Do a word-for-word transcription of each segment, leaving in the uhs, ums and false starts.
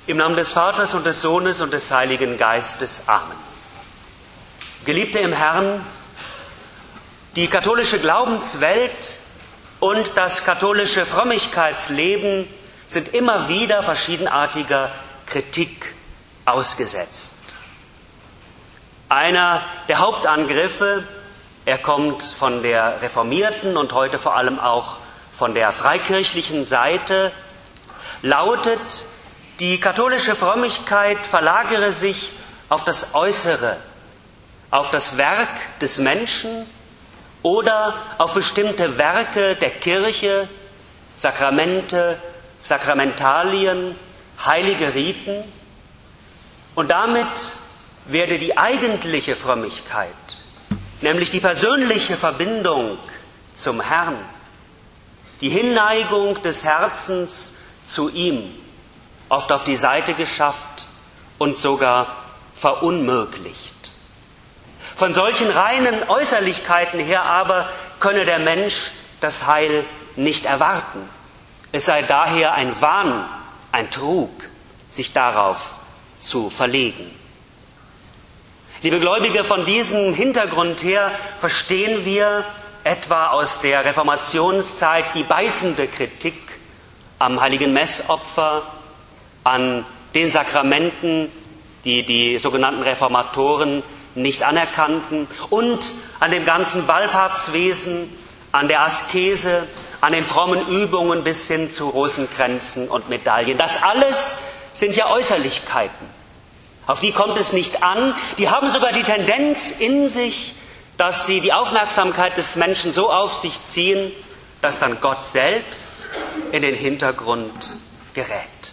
Im Namen des Vaters und des Sohnes und des Heiligen Geistes. Amen. Geliebte im Herrn, die katholische Glaubenswelt und das katholische Frömmigkeitsleben sind immer wieder verschiedenartiger Kritik ausgesetzt. Einer der Hauptangriffe, er kommt von der reformierten und heute vor allem auch von der freikirchlichen Seite, lautet, die katholische Frömmigkeit verlagere sich auf das Äußere, auf das Werk des Menschen oder auf bestimmte Werke der Kirche, Sakramente, Sakramentalien, heilige Riten. Und damit werde die eigentliche Frömmigkeit, nämlich die persönliche Verbindung zum Herrn, die Hinneigung des Herzens zu ihm, oft auf die Seite geschafft und sogar verunmöglicht. Von solchen reinen Äußerlichkeiten her aber könne der Mensch das Heil nicht erwarten. Es sei daher ein Wahn, ein Trug, sich darauf zu verlegen. Liebe Gläubige, von diesem Hintergrund her verstehen wir etwa aus der Reformationszeit die beißende Kritik am heiligen Messopfer, an den Sakramenten, die die sogenannten Reformatoren nicht anerkannten, und an dem ganzen Wallfahrtswesen, an der Askese, an den frommen Übungen bis hin zu Rosenkränzen und Medaillen. Das alles sind ja Äußerlichkeiten. Auf die kommt es nicht an. Die haben sogar die Tendenz in sich, dass sie die Aufmerksamkeit des Menschen so auf sich ziehen, dass dann Gott selbst in den Hintergrund gerät.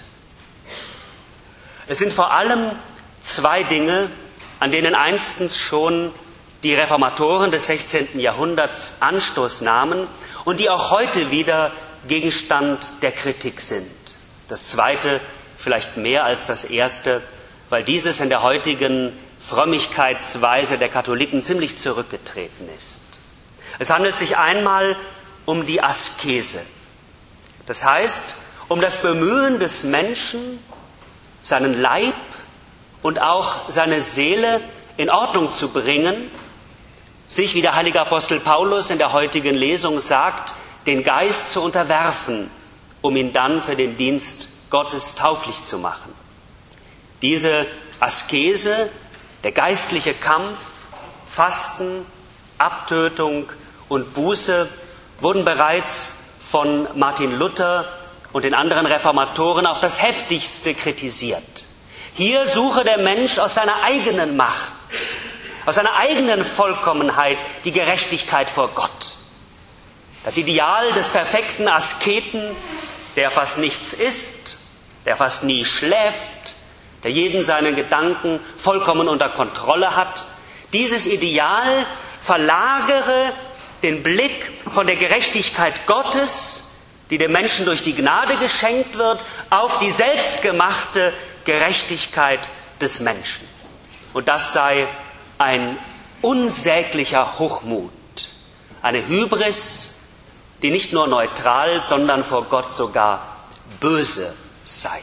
Es sind vor allem zwei Dinge, an denen einstens schon die Reformatoren des sechzehnten Jahrhunderts Anstoß nahmen und die auch heute wieder Gegenstand der Kritik sind. Das zweite vielleicht mehr als das erste, weil dieses in der heutigen Frömmigkeitsweise der Katholiken ziemlich zurückgetreten ist. Es handelt sich einmal um die Askese. Das heißt, um das Bemühen des Menschen, seinen Leib und auch seine Seele in Ordnung zu bringen, sich, wie der heilige Apostel Paulus in der heutigen Lesung sagt, den Geist zu unterwerfen, um ihn dann für den Dienst Gottes tauglich zu machen. Diese Askese, der geistliche Kampf, Fasten, Abtötung und Buße wurden bereits von Martin Luther und den anderen Reformatoren auf das heftigste kritisiert. Hier suche der Mensch aus seiner eigenen Macht, aus seiner eigenen Vollkommenheit die Gerechtigkeit vor Gott. Das Ideal des perfekten Asketen, der fast nichts isst, der fast nie schläft, der jeden seinen Gedanken vollkommen unter Kontrolle hat, dieses Ideal verlagere den Blick von der Gerechtigkeit Gottes, die dem Menschen durch die Gnade geschenkt wird, auf die selbstgemachte Gerechtigkeit des Menschen. Und das sei ein unsäglicher Hochmut, eine Hybris, die nicht nur neutral, sondern vor Gott sogar böse sei.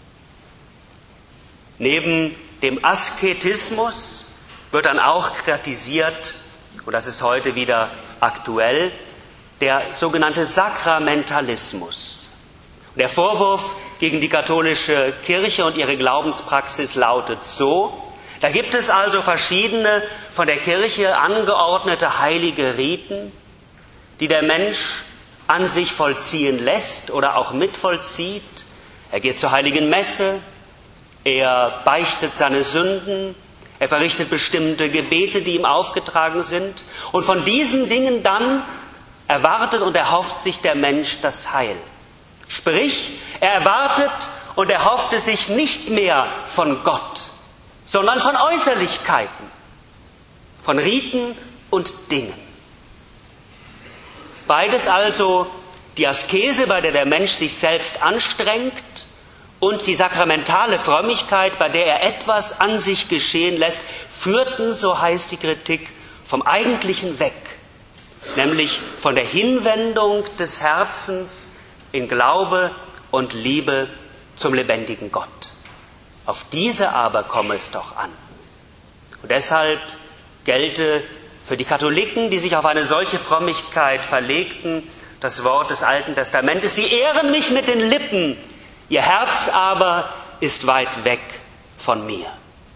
Neben dem Asketismus wird dann auch kritisiert, und das ist heute wieder aktuell, der sogenannte Sakramentalismus. Der Vorwurf gegen die katholische Kirche und ihre Glaubenspraxis lautet so: Da gibt es also verschiedene von der Kirche angeordnete heilige Riten, die der Mensch an sich vollziehen lässt oder auch mitvollzieht. Er geht zur heiligen Messe, er beichtet seine Sünden, er verrichtet bestimmte Gebete, die ihm aufgetragen sind. Und von diesen Dingen dann erwartet und erhofft sich der Mensch das Heil. Sprich, er erwartet und erhofft es sich nicht mehr von Gott, sondern von Äußerlichkeiten, von Riten und Dingen. Beides also, die Askese, bei der der Mensch sich selbst anstrengt, und die sakramentale Frömmigkeit, bei der er etwas an sich geschehen lässt, führten, so heißt die Kritik, vom Eigentlichen weg, nämlich von der Hinwendung des Herzens in Glaube und Liebe zum lebendigen Gott. Auf diese aber komme es doch an. Und deshalb gelte für die Katholiken, die sich auf eine solche Frömmigkeit verlegten, das Wort des Alten Testamentes: Sie ehren mich mit den Lippen, ihr Herz aber ist weit weg von mir.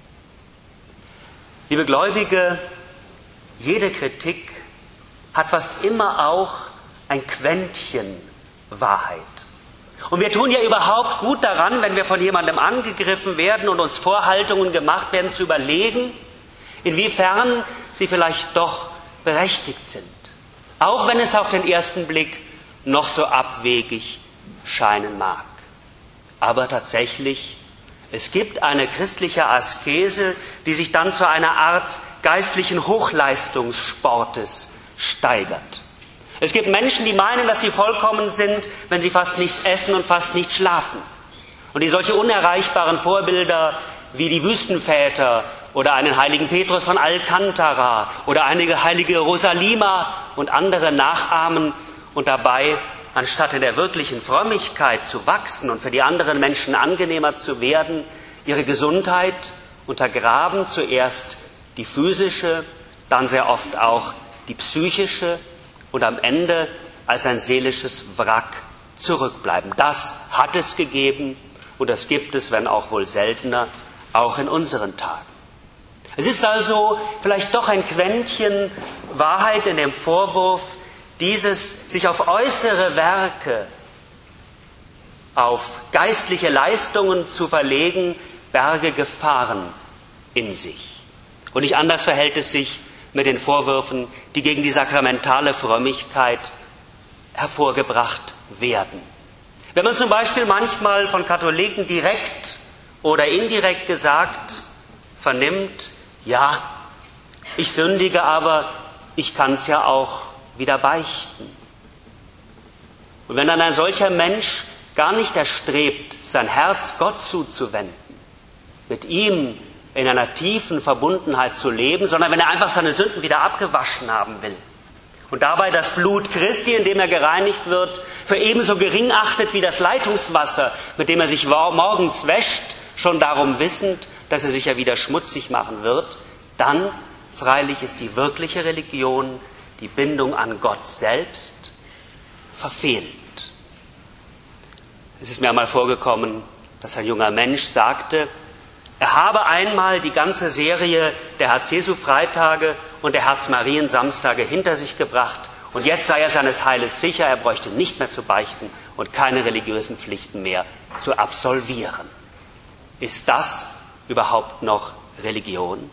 Liebe Gläubige, jede Kritik hat fast immer auch ein Quäntchen Wahrheit. Und wir tun ja überhaupt gut daran, wenn wir von jemandem angegriffen werden und uns Vorhaltungen gemacht werden, zu überlegen, inwiefern sie vielleicht doch berechtigt sind. Auch wenn es auf den ersten Blick noch so abwegig scheinen mag. Aber tatsächlich, es gibt eine christliche Askese, die sich dann zu einer Art geistlichen Hochleistungssportes steigert. Es gibt Menschen, die meinen, dass sie vollkommen sind, wenn sie fast nichts essen und fast nicht schlafen. Und die solche unerreichbaren Vorbilder wie die Wüstenväter oder einen heiligen Petrus von Alcantara oder einige heilige Rosalima und andere nachahmen und dabei, anstatt in der wirklichen Frömmigkeit zu wachsen und für die anderen Menschen angenehmer zu werden, ihre Gesundheit untergraben, zuerst die physische, dann sehr oft auch die psychische und am Ende als ein seelisches Wrack zurückbleiben. Das hat es gegeben und das gibt es, wenn auch wohl seltener, auch in unseren Tagen. Es ist also vielleicht doch ein Quäntchen Wahrheit in dem Vorwurf, dieses sich auf äußere Werke, auf geistliche Leistungen zu verlegen, berge Gefahren in sich. Und nicht anders verhält es sich mit den Vorwürfen, die gegen die sakramentale Frömmigkeit hervorgebracht werden. Wenn man zum Beispiel manchmal von Katholiken direkt oder indirekt gesagt vernimmt, ja, ich sündige, aber ich kann es ja auch wieder beichten. Und wenn dann ein solcher Mensch gar nicht erstrebt, sein Herz Gott zuzuwenden, mit ihm in einer tiefen Verbundenheit zu leben, sondern wenn er einfach seine Sünden wieder abgewaschen haben will und dabei das Blut Christi, in dem er gereinigt wird, für ebenso gering achtet wie das Leitungswasser, mit dem er sich morgens wäscht, schon darum wissend, dass er sich ja wieder schmutzig machen wird, dann freilich ist die wirkliche Religion, die Bindung an Gott selbst, verfehlt. Es ist mir einmal vorgekommen, dass ein junger Mensch sagte, er habe einmal die ganze Serie der Herz-Jesu-Freitage und der Herz-Marien-Samstage hinter sich gebracht und jetzt sei er seines Heiles sicher, er bräuchte nicht mehr zu beichten und keine religiösen Pflichten mehr zu absolvieren. Ist das überhaupt noch Religion?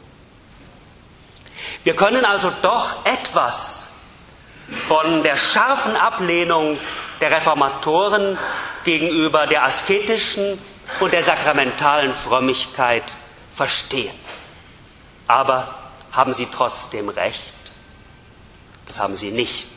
Wir können also doch etwas von der scharfen Ablehnung der Reformatoren gegenüber der asketischen und der sakramentalen Frömmigkeit verstehen. Aber haben sie trotzdem recht? Das haben sie nicht.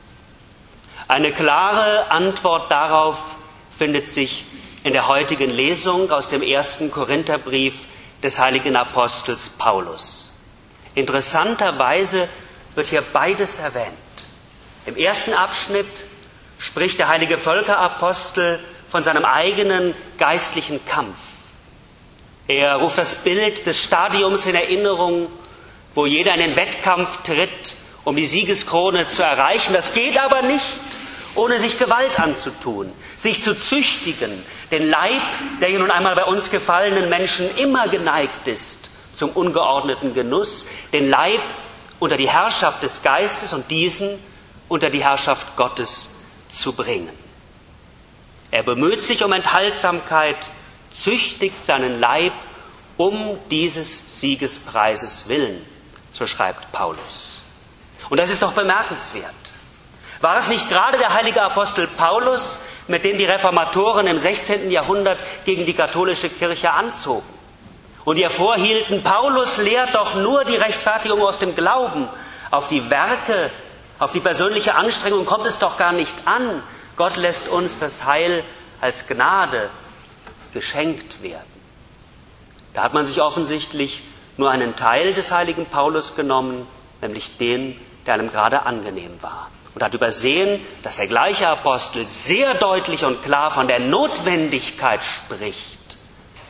Eine klare Antwort darauf findet sich in der heutigen Lesung aus dem ersten Korintherbrief des heiligen Apostels Paulus. Interessanterweise wird hier beides erwähnt. Im ersten Abschnitt spricht der heilige Völkerapostel von seinem eigenen geistlichen Kampf. Er ruft das Bild des Stadiums in Erinnerung, wo jeder in den Wettkampf tritt, um die Siegeskrone zu erreichen. Das geht aber nicht, ohne sich Gewalt anzutun, sich zu züchtigen, den Leib der nun einmal bei uns gefallenen Menschen immer geneigt ist zum ungeordneten Genuss, den Leib unter die Herrschaft des Geistes und diesen unter die Herrschaft Gottes zu bringen. Er bemüht sich um Enthaltsamkeit, züchtigt seinen Leib um dieses Siegespreises willen, so schreibt Paulus. Und das ist doch bemerkenswert. War es nicht gerade der heilige Apostel Paulus, mit dem die Reformatoren im sechzehnten Jahrhundert gegen die katholische Kirche anzogen? Und die hervorhielten, Paulus lehrt doch nur die Rechtfertigung aus dem Glauben. Auf die Werke, auf die persönliche Anstrengung kommt es doch gar nicht an. Gott lässt uns das Heil als Gnade geschenkt werden. Da hat man sich offensichtlich nur einen Teil des heiligen Paulus genommen, nämlich den, der einem gerade angenehm war. Und hat übersehen, dass der gleiche Apostel sehr deutlich und klar von der Notwendigkeit spricht,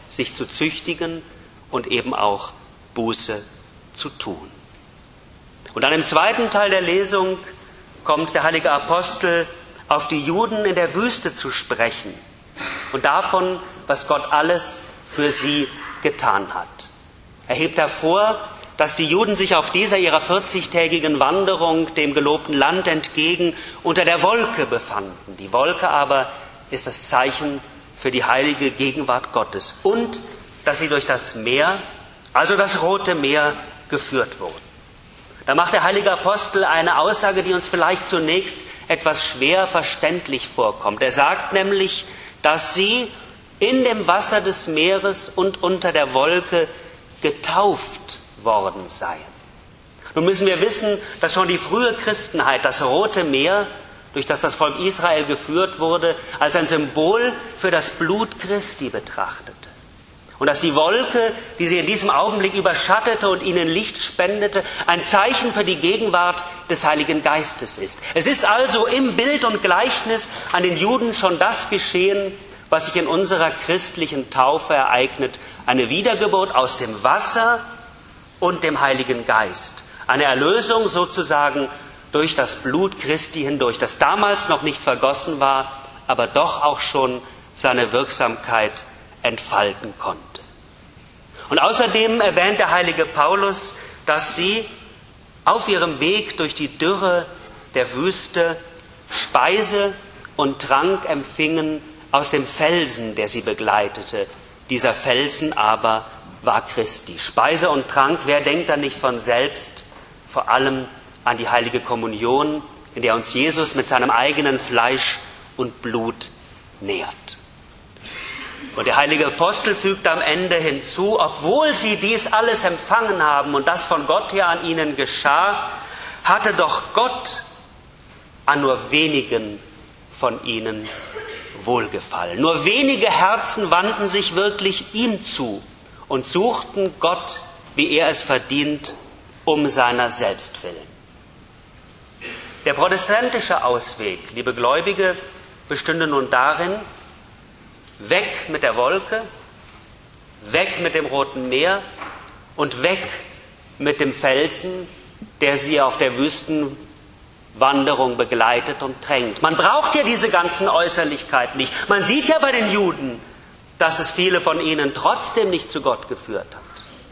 sich zu züchtigen und eben auch Buße zu tun. Und dann im zweiten Teil der Lesung kommt der heilige Apostel auf die Juden in der Wüste zu sprechen und davon, was Gott alles für sie getan hat. Er hebt hervor, dass die Juden sich auf dieser ihrer vierzigtägigen Wanderung dem gelobten Land entgegen unter der Wolke befanden. Die Wolke aber ist das Zeichen für die heilige Gegenwart Gottes und dass sie durch das Meer, also das Rote Meer, geführt wurden. Da macht der heilige Apostel eine Aussage, die uns vielleicht zunächst etwas schwer verständlich vorkommt. Er sagt nämlich, dass sie in dem Wasser des Meeres und unter der Wolke getauft worden seien. Nun müssen wir wissen, dass schon die frühe Christenheit das Rote Meer, durch das das Volk Israel geführt wurde, als ein Symbol für das Blut Christi betrachtete. Und dass die Wolke, die sie in diesem Augenblick überschattete und ihnen Licht spendete, ein Zeichen für die Gegenwart des Heiligen Geistes ist. Es ist also im Bild und Gleichnis an den Juden schon das geschehen, was sich in unserer christlichen Taufe ereignet. Eine Wiedergeburt aus dem Wasser und dem Heiligen Geist. Eine Erlösung sozusagen durch das Blut Christi hindurch, das damals noch nicht vergossen war, aber doch auch schon seine Wirksamkeit entfalten konnte. Und außerdem erwähnt der heilige Paulus, dass sie auf ihrem Weg durch die Dürre der Wüste Speise und Trank empfingen aus dem Felsen, der sie begleitete. Dieser Felsen aber war Christi. Speise und Trank, wer denkt da nicht von selbst, vor allem an die heilige Kommunion, in der uns Jesus mit seinem eigenen Fleisch und Blut nährt. Und der heilige Apostel fügt am Ende hinzu, obwohl sie dies alles empfangen haben und das von Gott her an ihnen geschah, hatte doch Gott an nur wenigen von ihnen wohlgefallen. Nur wenige Herzen wandten sich wirklich ihm zu und suchten Gott, wie er es verdient, um seiner selbst willen. Der protestantische Ausweg, liebe Gläubige, bestünde nun darin, weg mit der Wolke, weg mit dem Roten Meer und weg mit dem Felsen, der sie auf der Wüstenwanderung begleitet und drängt. Man braucht ja diese ganzen Äußerlichkeiten nicht. Man sieht ja bei den Juden, dass es viele von ihnen trotzdem nicht zu Gott geführt hat.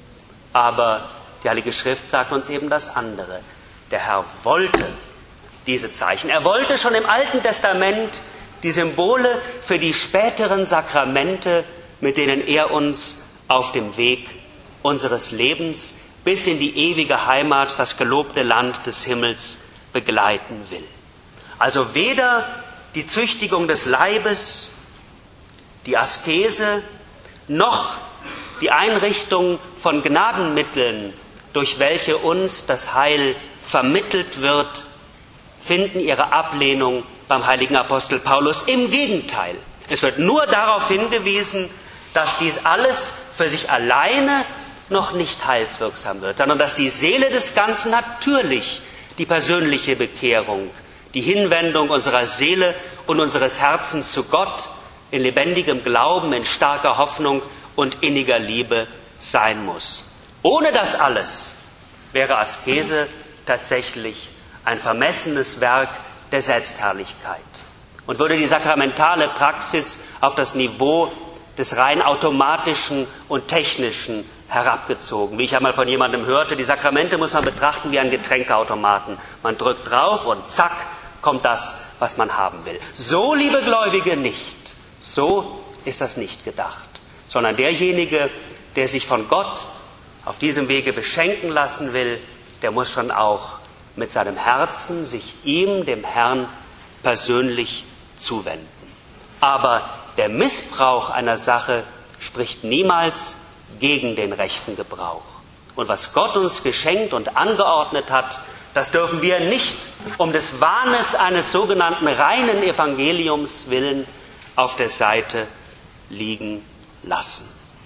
Aber die Heilige Schrift sagt uns eben das andere. Der Herr wollte diese Zeichen. Er wollte schon im Alten Testament die Symbole für die späteren Sakramente, mit denen er uns auf dem Weg unseres Lebens bis in die ewige Heimat, das gelobte Land des Himmels, begleiten will. Also weder die Züchtigung des Leibes, die Askese, noch die Einrichtung von Gnadenmitteln, durch welche uns das Heil vermittelt wird, finden ihre Ablehnung beim heiligen Apostel Paulus. Im Gegenteil, es wird nur darauf hingewiesen, dass dies alles für sich alleine noch nicht heilswirksam wird, sondern dass die Seele des Ganzen natürlich die persönliche Bekehrung, die Hinwendung unserer Seele und unseres Herzens zu Gott in lebendigem Glauben, in starker Hoffnung und inniger Liebe sein muss. Ohne das alles wäre Askese tatsächlich ein vermessenes Werk der Selbstherrlichkeit und würde die sakramentale Praxis auf das Niveau des rein automatischen und technischen herabgezogen. Wie ich einmal von jemandem hörte, die Sakramente muss man betrachten wie einen Getränkeautomaten. Man drückt drauf und zack, kommt das, was man haben will. So, liebe Gläubige, nicht. So ist das nicht gedacht. Sondern derjenige, der sich von Gott auf diesem Wege beschenken lassen will, der muss schon auch mit seinem Herzen sich ihm, dem Herrn, persönlich zuwenden. Aber der Missbrauch einer Sache spricht niemals gegen den rechten Gebrauch. Und was Gott uns geschenkt und angeordnet hat, das dürfen wir nicht um des Wahnes eines sogenannten reinen Evangeliums willen auf der Seite liegen lassen.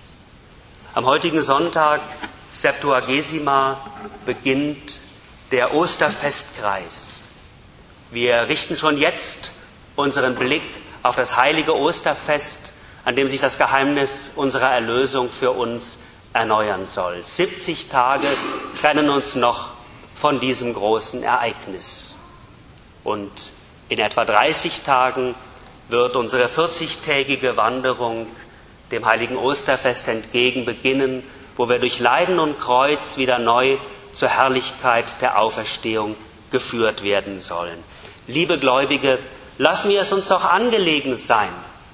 Am heutigen Sonntag, Septuagesima, beginnt der Osterfestkreis. Wir richten schon jetzt unseren Blick auf das heilige Osterfest, an dem sich das Geheimnis unserer Erlösung für uns erneuern soll. siebzig Tage trennen uns noch von diesem großen Ereignis. Und in etwa dreißig Tagen wird unsere vierzigtägige Wanderung dem heiligen Osterfest entgegen beginnen, wo wir durch Leiden und Kreuz wieder neu zur Herrlichkeit der Auferstehung geführt werden sollen. Liebe Gläubige, lassen wir es uns doch angelegen sein,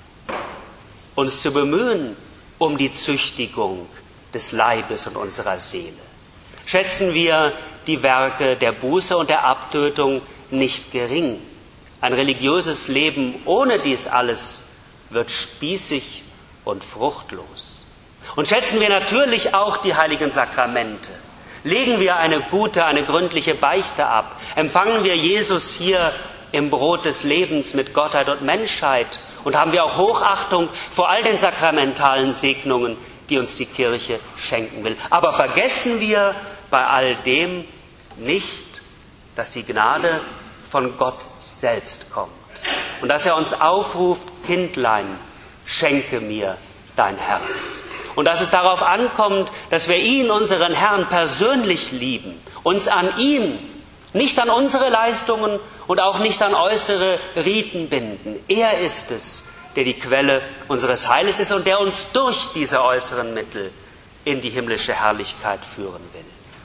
uns zu bemühen um die Züchtigung des Leibes und unserer Seele. Schätzen wir die Werke der Buße und der Abtötung nicht gering. Ein religiöses Leben ohne dies alles wird spießig und fruchtlos. Und schätzen wir natürlich auch die heiligen Sakramente. Legen wir eine gute, eine gründliche Beichte ab. Empfangen wir Jesus hier im Brot des Lebens mit Gottheit und Menschheit. Und haben wir auch Hochachtung vor all den sakramentalen Segnungen, die uns die Kirche schenken will. Aber vergessen wir bei all dem nicht, dass die Gnade von Gott selbst kommt. Und dass er uns aufruft, Kindlein, schenke mir dein Herz. Und dass es darauf ankommt, dass wir ihn, unseren Herrn, persönlich lieben, uns an ihn, nicht an unsere Leistungen und auch nicht an äußere Riten binden. Er ist es, der die Quelle unseres Heiles ist und der uns durch diese äußeren Mittel in die himmlische Herrlichkeit führen will.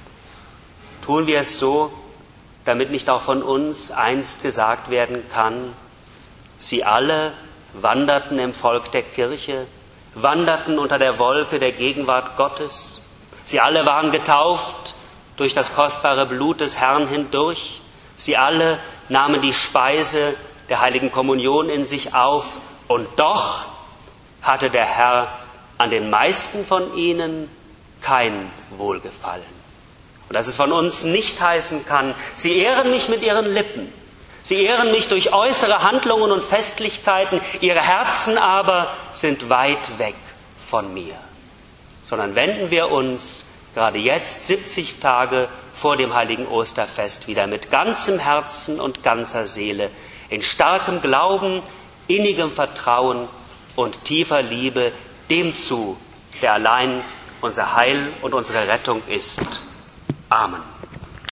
Tun wir es so, damit nicht auch von uns einst gesagt werden kann, sie alle wanderten im Volk der Kirche, wanderten unter der Wolke der Gegenwart Gottes, sie alle waren getauft durch das kostbare Blut des Herrn hindurch, sie alle nahmen die Speise der heiligen Kommunion in sich auf und doch hatte der Herr an den meisten von ihnen kein Wohlgefallen. Und dass es von uns nicht heißen kann, sie ehren mich mit ihren Lippen, sie ehren mich durch äußere Handlungen und Festlichkeiten, ihre Herzen aber sind weit weg von mir. Sondern wenden wir uns gerade jetzt, siebzig Tage vor dem heiligen Osterfest, wieder mit ganzem Herzen und ganzer Seele, in starkem Glauben, innigem Vertrauen und tiefer Liebe dem zu, der allein unser Heil und unsere Rettung ist. Amen.